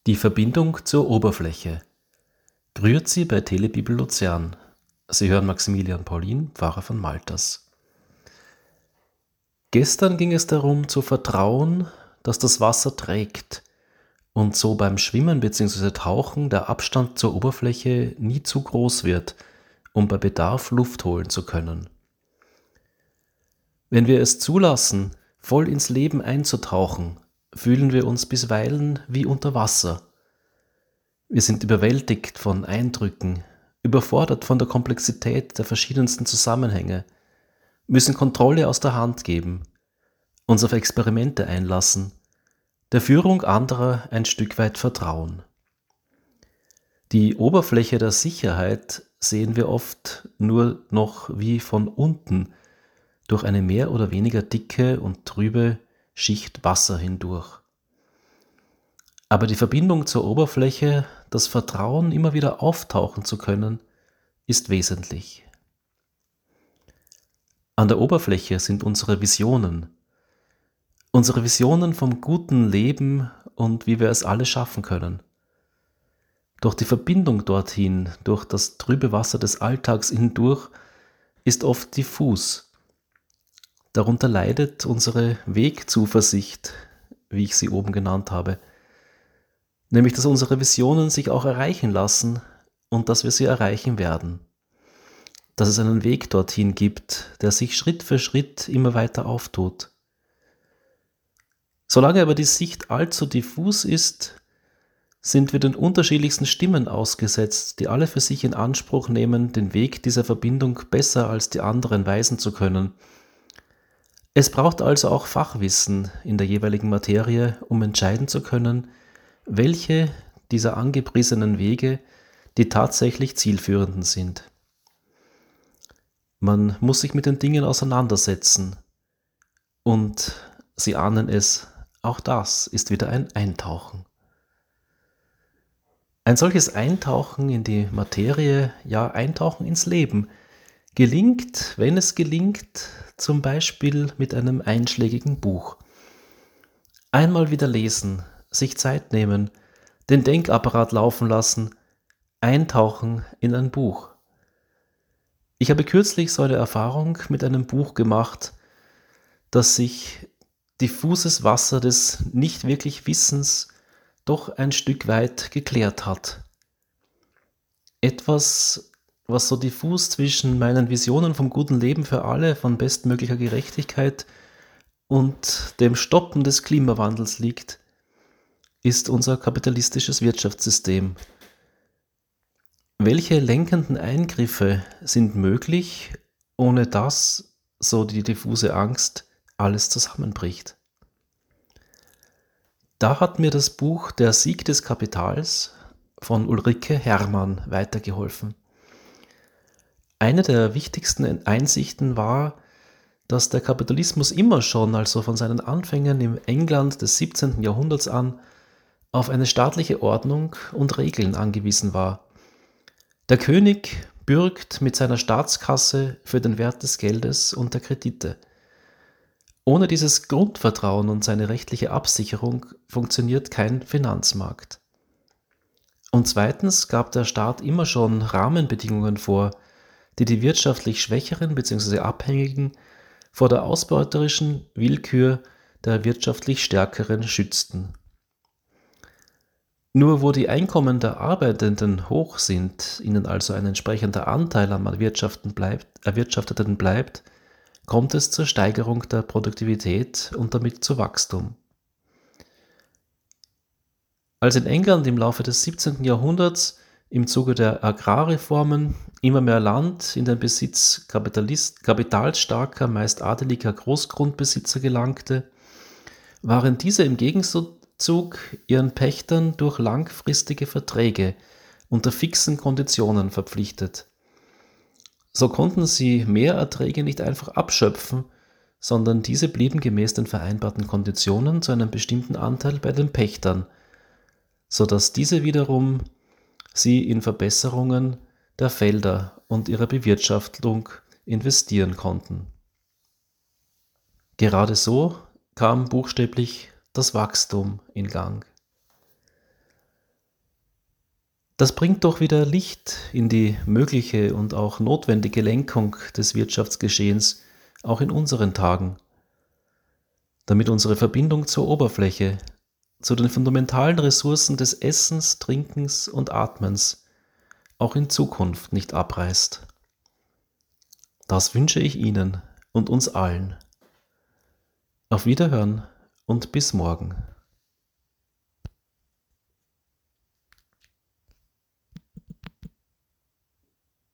Die Verbindung zur Oberfläche. Grüezi bei Telebibel Luzern. Sie hören Maximilian Paulin, Pfarrer von Malters. Gestern ging es darum zu vertrauen, dass das Wasser trägt und so beim Schwimmen bzw. Tauchen der Abstand zur Oberfläche nie zu groß wird, um bei Bedarf Luft holen zu können. Wenn wir es zulassen, voll ins Leben einzutauchen, fühlen wir uns bisweilen wie unter Wasser. Wir sind überwältigt von Eindrücken, überfordert von der Komplexität der verschiedensten Zusammenhänge, müssen Kontrolle aus der Hand geben, uns auf Experimente einlassen, der Führung anderer ein Stück weit vertrauen. Die Oberfläche der Sicherheit sehen wir oft nur noch wie von unten durch eine mehr oder weniger dicke und trübe Schicht Wasser hindurch. Aber die Verbindung zur Oberfläche, das Vertrauen, immer wieder auftauchen zu können, ist wesentlich. An der Oberfläche sind unsere Visionen vom guten Leben und wie wir es alle schaffen können. Doch die Verbindung dorthin, durch das trübe Wasser des Alltags hindurch, ist oft diffus. Darunter leidet unsere Wegzuversicht, wie ich sie oben genannt habe, nämlich dass unsere Visionen sich auch erreichen lassen und dass wir sie erreichen werden. Dass es einen Weg dorthin gibt, der sich Schritt für Schritt immer weiter auftut. Solange aber die Sicht allzu diffus ist, sind wir den unterschiedlichsten Stimmen ausgesetzt, die alle für sich in Anspruch nehmen, den Weg dieser Verbindung besser als die anderen weisen zu können. Es braucht also auch Fachwissen in der jeweiligen Materie, um entscheiden zu können, welche dieser angepriesenen Wege die tatsächlich zielführenden sind. Man muss sich mit den Dingen auseinandersetzen und Sie ahnen es, auch das ist wieder ein Eintauchen. Ein solches Eintauchen in die Materie, ja Eintauchen ins Leben, gelingt, wenn es gelingt, zum Beispiel mit einem einschlägigen Buch. Einmal wieder lesen, sich Zeit nehmen, den Denkapparat laufen lassen, eintauchen in ein Buch. Ich habe kürzlich so eine Erfahrung mit einem Buch gemacht, das sich diffuses Wasser des nicht wirklich Wissens doch ein Stück weit geklärt hat. Etwas, was so diffus zwischen meinen Visionen vom guten Leben für alle, von bestmöglicher Gerechtigkeit und dem Stoppen des Klimawandels liegt, ist unser kapitalistisches Wirtschaftssystem. Welche lenkenden Eingriffe sind möglich, ohne dass, so die diffuse Angst, alles zusammenbricht? Da hat mir das Buch Der Sieg des Kapitals von Ulrike Herrmann weitergeholfen. Eine der wichtigsten Einsichten war, dass der Kapitalismus immer schon, also von seinen Anfängen im England des 17. Jahrhunderts an, auf eine staatliche Ordnung und Regeln angewiesen war. Der König bürgt mit seiner Staatskasse für den Wert des Geldes und der Kredite. Ohne dieses Grundvertrauen und seine rechtliche Absicherung funktioniert kein Finanzmarkt. Und zweitens gab der Staat immer schon Rahmenbedingungen vor, die die wirtschaftlich Schwächeren bzw. Abhängigen vor der ausbeuterischen Willkür der wirtschaftlich Stärkeren schützten. Nur wo die Einkommen der Arbeitenden hoch sind, ihnen also ein entsprechender Anteil am Erwirtschafteten bleibt, kommt es zur Steigerung der Produktivität und damit zu Wachstum. Als in England im Laufe des 17. Jahrhunderts im Zuge der Agrarreformen immer mehr Land in den Besitz kapitalstarker, meist adeliger Großgrundbesitzer gelangte, waren diese im Gegenzug ihren Pächtern durch langfristige Verträge unter fixen Konditionen verpflichtet. So konnten sie Mehrerträge nicht einfach abschöpfen, sondern diese blieben gemäß den vereinbarten Konditionen zu einem bestimmten Anteil bei den Pächtern, sodass diese wiederum sie in Verbesserungen der Felder und ihrer Bewirtschaftung investieren konnten. Gerade so kam buchstäblich das Wachstum in Gang. Das bringt doch wieder Licht in die mögliche und auch notwendige Lenkung des Wirtschaftsgeschehens, auch in unseren Tagen, damit unsere Verbindung zur Oberfläche, zu den fundamentalen Ressourcen des Essens, Trinkens und Atmens auch in Zukunft nicht abreißt. Das wünsche ich Ihnen und uns allen. Auf Wiederhören und bis morgen.